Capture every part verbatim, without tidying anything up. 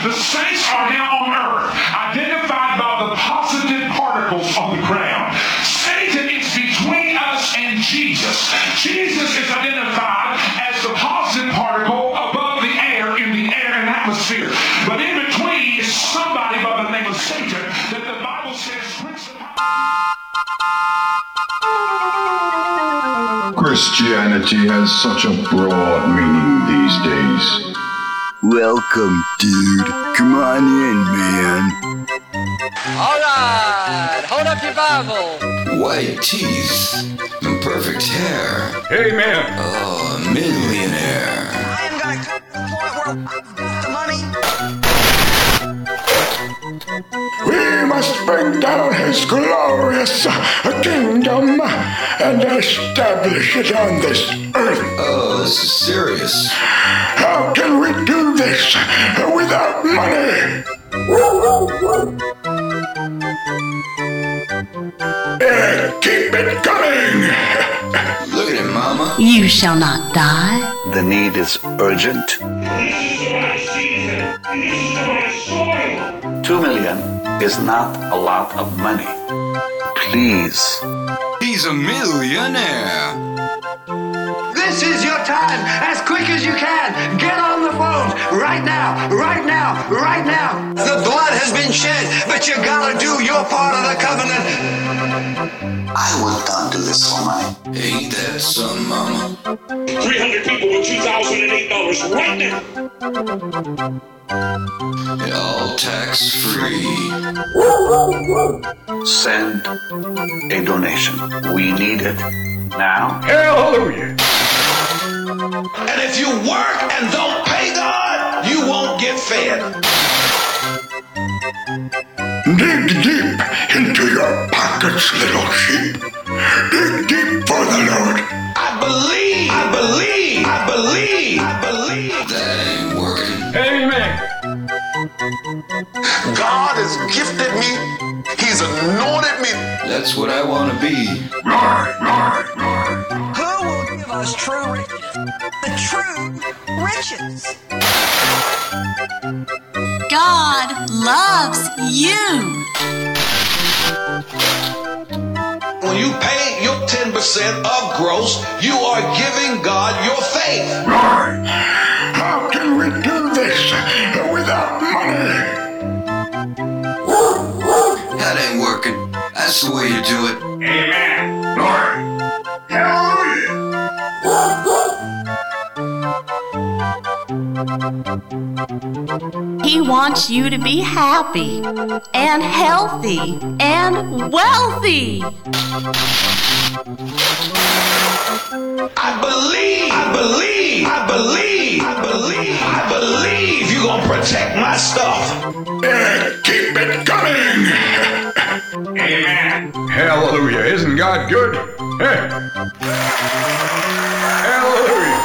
The saints are now on earth, identified by the positive particles on the ground. Satan is between us and Jesus. Jesus is identified as the positive particle above the air in the air and atmosphere. But in between is somebody by the name of Satan that the Bible says Christianity has such a broad meaning these days. Welcome, dude. Come on in, man. All right, hold up your Bible. White teeth and perfect hair. Hey, man. Oh, a millionaire. I am gonna come to the point where I've got the money. We must bring down his glorious kingdom and establish it on this earth. Oh, this is serious. How can we do this without money? Uh, keep it coming! Look at him, Mama. You shall not die. The need is urgent. Two million is not a lot of money. Please. He's a millionaire. This is your time, as quick as you can. Get on the phones right now, right now, right now. The blood has been shed, but you gotta do your part of the covenant. I will not do this for mine. Ain't that something, Mama? three hundred people with two thousand eight dollars right now. All tax-free. Send a donation. We need it now. Hallelujah. And if you work and don't pay God, you won't get fed. Dig deep into your pockets, little sheep. Dig deep for the Lord. I believe, I believe, I believe, I believe. That ain't working. Amen. God has gifted me. He's anointed me. That's what I want to be. Who will give us true riches? The true riches. God loves you. When you pay your ten percent of gross, you are giving God your faith. How can we do this without money? That ain't working. That's the way you do it. Amen. Lord. Hallelujah. He wants you to be happy and healthy and wealthy. I believe, I believe, I believe, I believe, I believe you're gonna protect my stuff. Uh, keep it coming! Amen. Hallelujah. Isn't God good? Hey. Hallelujah.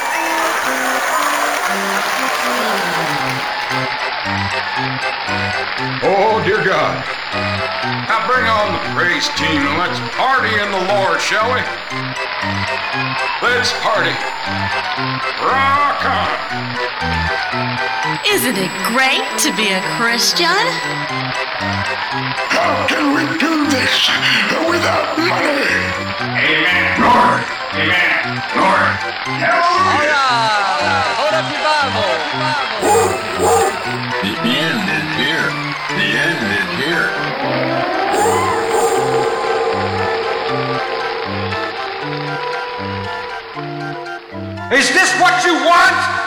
Oh, dear God. Now bring on the praise team and let's party in the Lord, shall we? Let's party. Rock on. Isn't it great to be a Christian? How can we do this without money? Amen. Lord. Amen. Lord. All Hallelujah. right, hold up your Bible. The end is here. The end is here. Is this what you want?